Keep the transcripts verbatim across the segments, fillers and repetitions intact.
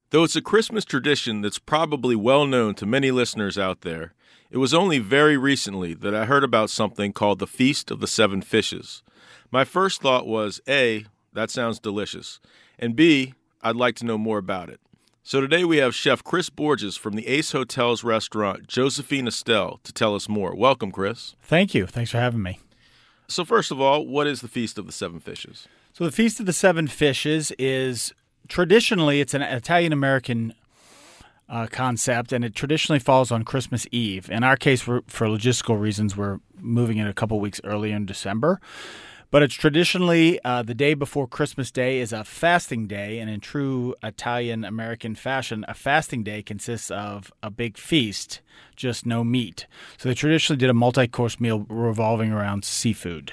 Though it's a Christmas tradition that's probably well known to many listeners out there, it was only very recently that I heard about something called the Feast of the Seven Fishes. My first thought was, A, that sounds delicious, and B, I'd like to know more about it. So today we have Chef Chris Borges from the Ace Hotels restaurant Josephine Estelle to tell us more. Welcome, Chris. Thank you. Thanks for having me. So first of all, what is the Feast of the Seven Fishes? So the Feast of the Seven Fishes is traditionally, it's an Italian-American uh, concept, and it traditionally falls on Christmas Eve. In our case, we're, for logistical reasons, we're moving it a couple weeks earlier in December. But it's traditionally uh, the day before Christmas Day is a fasting day, and in true Italian-American fashion, a fasting day consists of a big feast, just no meat. So they traditionally did a multi-course meal revolving around seafood.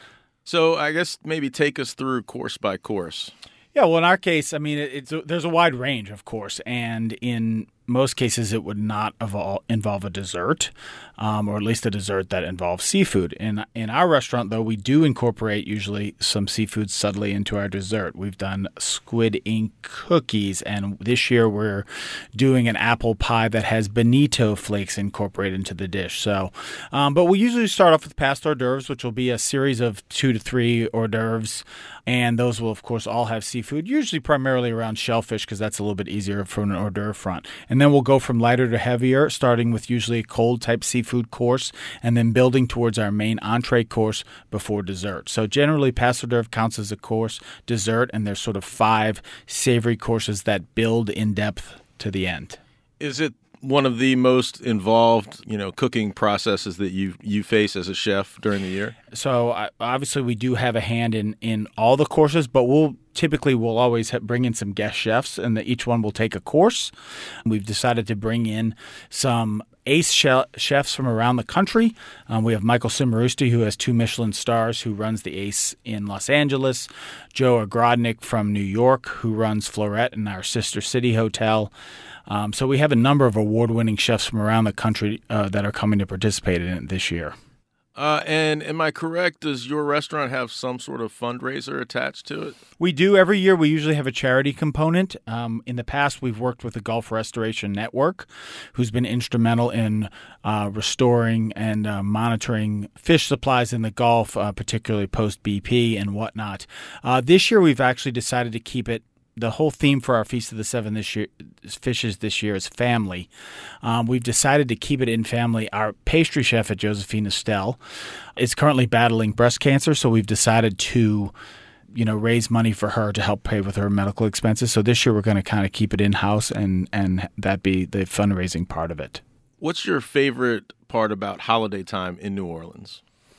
So I guess maybe take us through course by course. Yeah, well, in our case, I mean, it's a, there's a wide range, of course, and in most cases it would not evol- involve a dessert, um, or at least a dessert that involves seafood. In in our restaurant, though, we do incorporate usually some seafood subtly into our dessert. We've done squid ink cookies, and this year we're doing an apple pie that has bonito flakes incorporated into the dish. So, um, but we usually start off with past hors d'oeuvres, which will be a series of two to three hors d'oeuvres, and those will, of course, all have seafood, usually primarily around shellfish because that's a little bit easier from an hors d'oeuvre front. And then we'll go from lighter to heavier, starting with usually a cold-type seafood course and then building towards our main entree course before dessert. So generally, past hors d'oeuvre counts as a course, dessert, and there's sort of five savory courses that build in depth to the end. Is it one of the most involved, you know, cooking processes that you you face as a chef during the year? So uh, obviously we do have a hand in, in all the courses, but we'll typically we'll always have, bring in some guest chefs, and the, each one will take a course. We've decided to bring in some ace chefs from around the country. Um, we have Michael Cimarusti, who has two Michelin stars, who runs the Ace in Los Angeles. Joe Agrodnik from New York, who runs Florette in our sister city hotel. Um, so we have a number of award-winning chefs from around the country uh, that are coming to participate in it this year. Uh, and am I correct? Does your restaurant have some sort of fundraiser attached to it? We do. Every year we usually have a charity component. Um, in the past, we've worked with the Gulf Restoration Network, who's been instrumental in uh, restoring and uh, monitoring fish supplies in the Gulf, uh, particularly post-B P and whatnot. Uh, this year we've actually decided to keep it. The whole theme for our Feast of the Seven this year, Fishes this year is family. Um, we've decided to keep it in family. Our pastry chef at Josephine Estelle is currently battling breast cancer, so we've decided to, you know, raise money for her to help pay with her medical expenses. So this year we're going to kind of keep it in-house and, and that be the fundraising part of it. What's your favorite part about holiday time in New Orleans?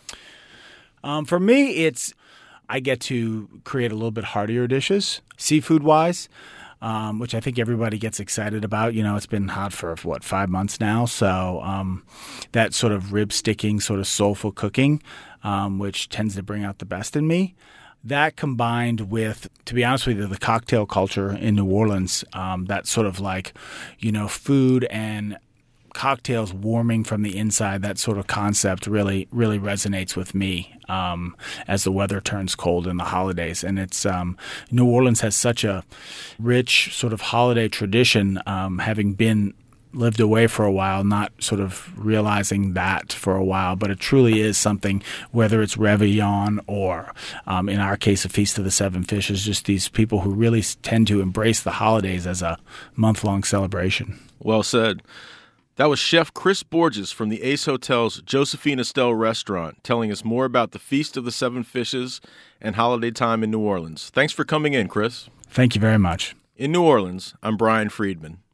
Um, for me, it's... I get to create a little bit heartier dishes, seafood-wise, um, which I think everybody gets excited about. You know, it's been hot for, what, five months now. So um, that sort of rib-sticking, sort of soulful cooking, um, which tends to bring out the best in me. That combined with, to be honest with you, the cocktail culture in New Orleans, um, that sort of like, you know, food and cocktails warming from the inside, that sort of concept really, really resonates with me um, as the weather turns cold in the holidays. And it's um, New Orleans has such a rich sort of holiday tradition, um, having been lived away for a while, not sort of realizing that for a while, but it truly is something, whether it's Réveillon or, um, in our case, a Feast of the Seven Fishes, just these people who really tend to embrace the holidays as a month-long celebration. Well said. That was Chef Chris Borges from the Ace Hotel's Josephine Estelle restaurant telling us more about the Feast of the Seven Fishes and holiday time in New Orleans. Thanks for coming in, Chris. Thank you very much. In New Orleans, I'm Brian Friedman.